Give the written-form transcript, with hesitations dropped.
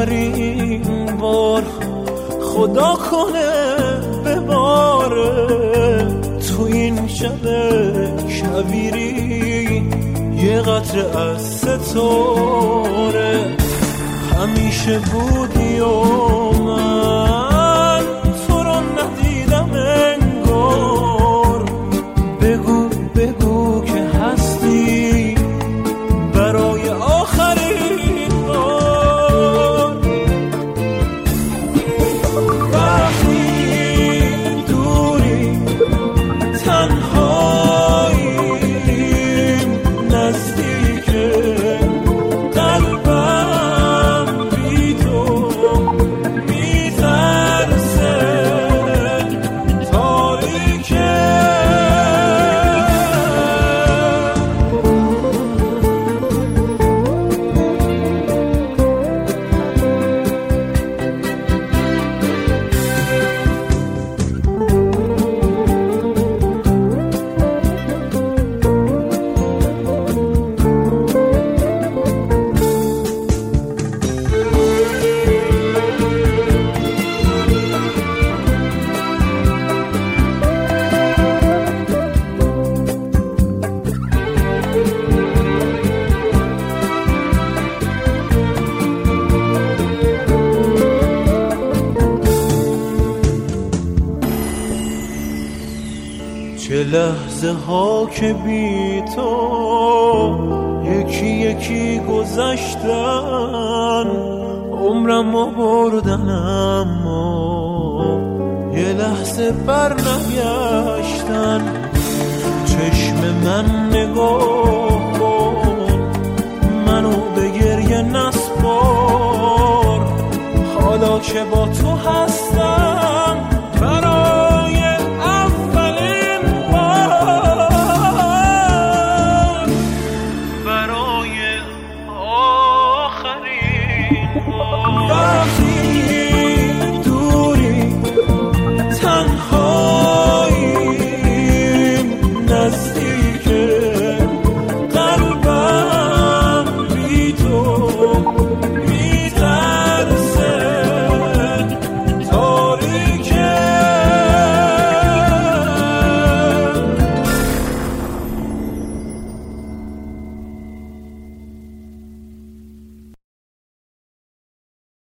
آخرین بار خدا کنه بباره تو این شب کویری یه قطره از ستاره. همیشه بودی و من تو رو ندیدم انگار. بگو بگو که هستی برای آخرین بار. وقتی دوری تنهاییم نزدیکه قلبم بی تو میترسه تاریکه. چه لحظه ها که بی تو یکی یکی گذشتن، عمرمو بردن اما یه لحظه بر نگشتن. چشم من نگاه کن، منو به گریه نسپار، حالا که با تو هستم